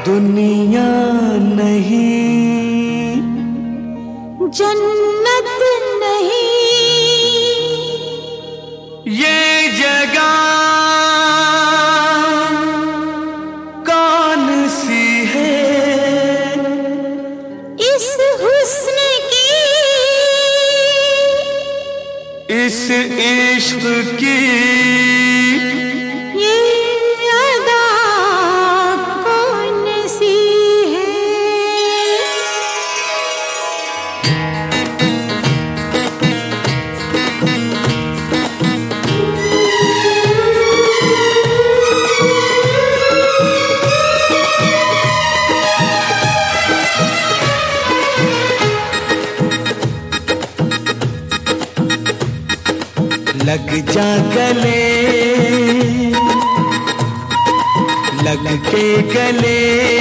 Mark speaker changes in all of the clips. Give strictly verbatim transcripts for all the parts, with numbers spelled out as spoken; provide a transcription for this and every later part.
Speaker 1: दुनिया नहीं,
Speaker 2: जन्नत नहीं,
Speaker 1: ये जगह कौन सी है?
Speaker 2: इस हुस्न की,
Speaker 1: इस इश्क की,
Speaker 2: ये अदा कौन सी है?
Speaker 1: लग जा गले, लग के गले,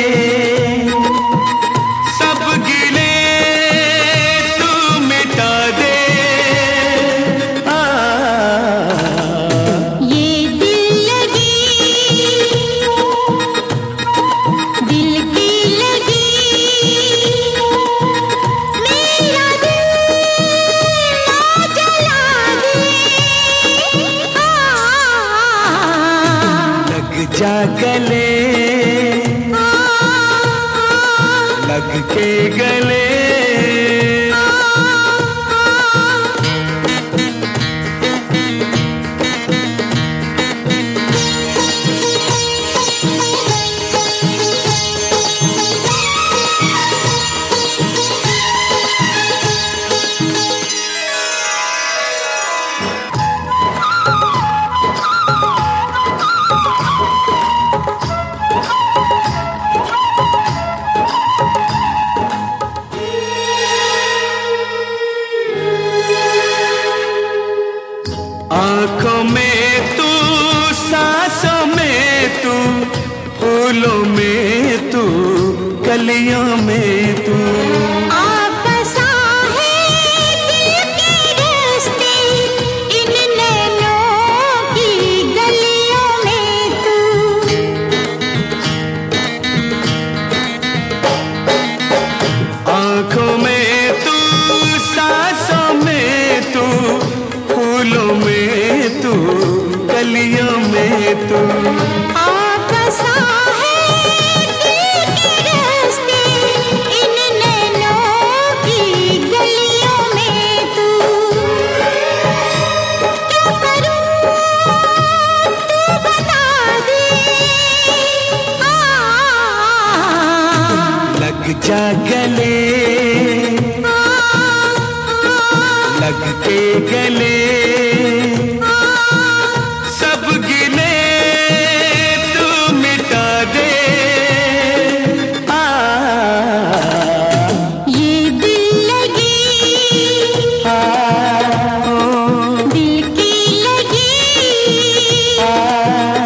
Speaker 1: सब गिले तू मिटा दे। आ,
Speaker 2: ये दिल लगी, दिल की लगी, मेरा दिल ना जला दे।
Speaker 1: लग जा गले, लग के गले, आँखों में तू, सांसों में तू, फूलों में तू, कलियों में तू।
Speaker 2: आप बसा है दिल के रास्ते, इन नैनों की गलियों में तू।
Speaker 1: आँखों में तू, सांसों में तू, फूलों में तू, कलियों में तू।
Speaker 2: आप बसा है दिल के रास्ते, इन नैनों की गलियों में तू। क्या करूं तू बता दे। आ,
Speaker 1: लग जा गले, लग के गले, सब गिले तू मिटा दे। आ,
Speaker 2: ये दिल लगी,
Speaker 1: आ, ओ,
Speaker 2: दिल की लगी,
Speaker 1: आ,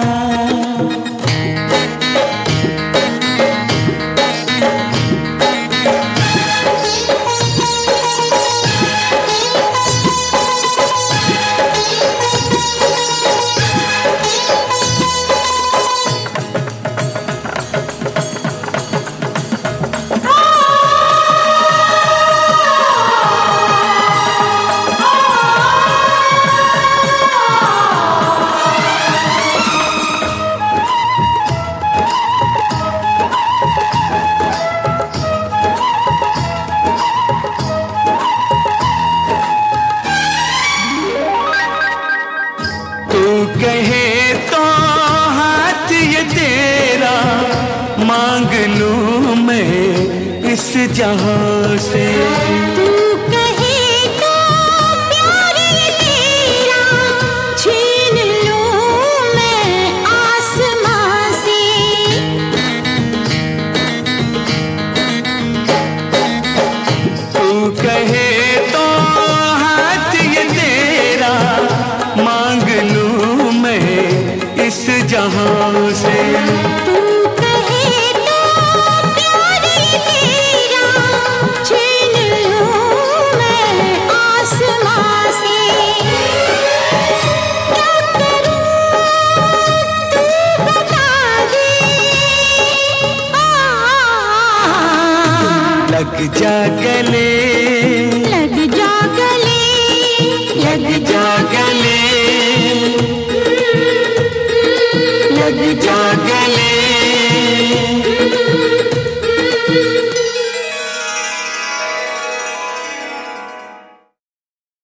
Speaker 1: कहे तो हाथ ये तेरा मांग लूं मैं इस जहां से।
Speaker 2: तू कहे तो प्यार ये तेरा छीन लूं मैं आसमां से।
Speaker 1: तू कहे तो हाथ ये तेरा मांग लूं मैं इस जहां से।
Speaker 2: तू कहे तो प्यार ये तेरा छीन लूं मैं आसमां से। क्या करूं तू बता दे। आ,
Speaker 1: लग जा गले,
Speaker 2: लग जा गले,
Speaker 1: लग जा गले, लग जा